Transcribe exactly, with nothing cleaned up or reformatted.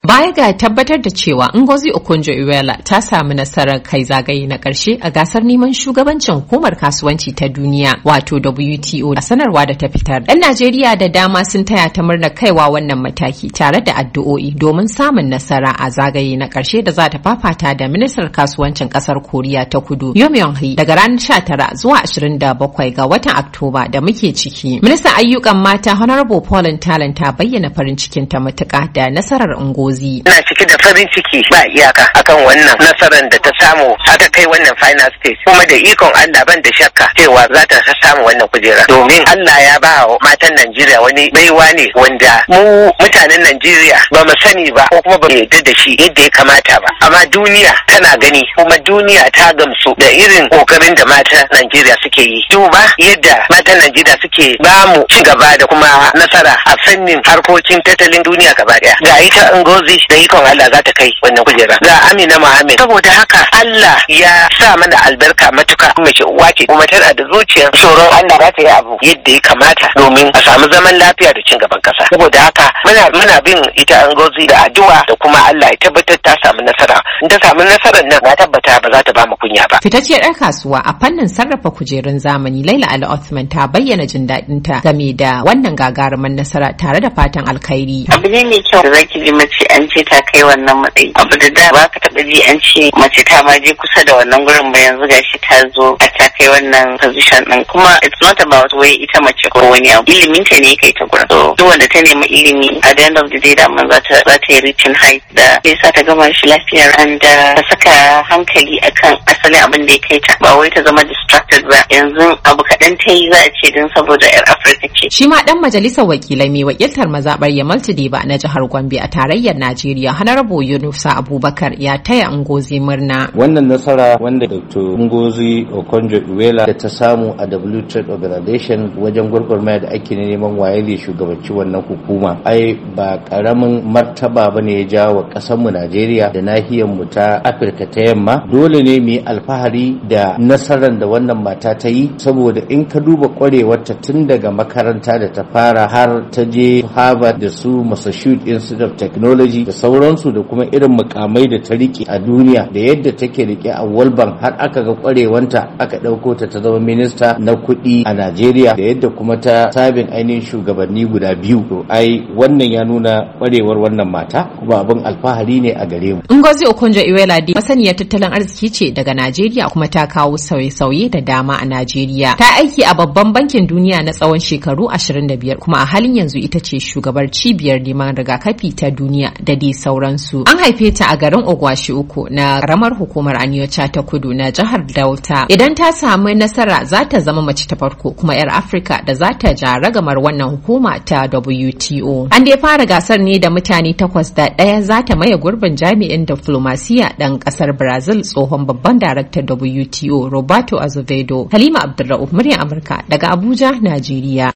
Baya ga tabbatar da cewa Ngozi Okonjo-Iweala ta samu nasarar kai zagaye na ƙarshe a gasar neman shugabancin hukumar kasuwanci ta duniya wato W T O a sanarwa da ta fitar. 'Yan Najeriya da dama sun taya ta murna kaiwa wannan mataki tare da addu'o'i domin samun nasara a zagaye na ƙarshe da za ta fafata da ministar kasuwancin ƙasar Koriya ta Kudu Yoon Myung-hee daga ranar sha tara zuwa ashirin da bakwai ga watan Oktoba da muke ciki. Ministan ayyukan mata Honorable Pauline Talent ta bayyana farin cikin ta matuƙa da nasarar Ngozi. Ina cike da farin ciki ba iyaka akan wannan nasarar da ta samu har ta kai wannan final stage, kuma da ikon Allah ban da shakka cewa za ta samu wannan kujera, domin Allah ya ba wa matan Najeriya wani baiwa ne wanda mu mutanen Najeriya ba mu sani ba ko kuma ba mu yarda da shi yadda ya kamata ba, amma duniya tana gani kuma duniya ta gamsu da irin kokarin da matan Najeriya suke yi. Duba yadda matan Najeriya suke ba mu ci gaba da kuma nasara a fannin harkokin tattalin duniya gaba daya. Ga ita Ngozi da ikon Allah za ta kai wannan kujera, ga Amina Mohammed. Saboda haka Allah ya sa mana albarka matuka, mace uwa ce kuma tana da zuciyar tsoron Allah za ta yi abu yadda ya kamata domin a samu zaman lafiya da cin gaban kasa. Saboda haka muna muna bin ita Ngozi da addu'a da kuma Allah ya tabbatar ta samu nasara. In ta samu nasarar nan na tabbata ba za ta ba mu kunya ba. Fitacciyar ɗan kasuwa a fannin sarrafa kujerun zamani Laila Ali Othman ta bayyana jin daɗin ta game da wannan gagarumin nasara tare da fatan alkhairi. Abu ne mai kyau da zaki ji mace an ce ta kai wannan matsayi. Abu da da ba ka taɓa ji an ce mace ta ma je kusa da wannan gurin ba, yanzu gashi ta zo a ta kai wannan position din. Kuma it's not about wai ita mace ko wani abu, ilimin ta ne kai ta gurin. So duk wanda ta nemi ilimi at the end of the day da man za ta za ta yi reaching height da sai sa ta gama shi lafiya, and ta saka hankali akan asalin abin da ya kai ta, ba wai ta zama distracted ba. Yanzu abu kaɗan ta yi za a ce din saboda yar Afirka ce. Shi ma ɗan majalisar wakilai mai wakiltar mazaɓar Yamal Tudeba na jihar Gombe a tarayyar Najeriya Honorable Yunusa Abubakar ya taya Ngozi murna. Wannan nasara wanda Doctor Ngozi Okonjo-Iweala da ta samu a W Trade Organization wajen gwargwarmaya da ake neman waye ne shugabanci wannan hukuma, ai ba karamin martaba bane ya jawo kasar mu Najeriya da nahiyar mu ta Afirka ta yamma. Dole ne mu yi alfahari da nasarar da wannan mata ta yi, saboda in ka duba kwarewarta tun daga makaranta da ta fara har ta je Harvard da su Massachusetts Institute of Technology da sauransu, da kuma irin mukamai da ta rike a duniya da yadda take rike a World Bank har aka ga kwarewanta aka dauko ta ta zama minista na kuɗi a Najeriya, da yadda kuma ta sabin ainihin shugabanni guda biyu. To ai wannan ya nuna kwarewar wannan mata, kuma abin alfahari ne a gare mu. Ngozi Okonjo-Iweala dai masaniyar tattalin arziki ce daga Najeriya, kuma ta kawo sauye-sauye da dama a Najeriya. Ta aiki a babban bankin duniya na tsawon shekaru ashirin da biyar, kuma a halin yanzu ita ce shugabar cibiyar neman rigakafi ta duniya da dai sauransu. An haife ta a garin Ogwashi uku na karamar hukumar Aniocha ta Kudu na jihar Delta. Idan ta samu nasara za ta zama mace ta farko kuma 'yar Afirka da za ta ja ragamar wannan hukuma ta W T O. An dai fara gasar ne da mutane takwas, da ɗaya za ta maye gurbin jami'in diflomasiya ɗan ƙasar Brazil tsohon babban daraktan W T O Roberto Azevedo. Halima Abdulra'uf, muryar Amurka daga Abuja, Najeriya.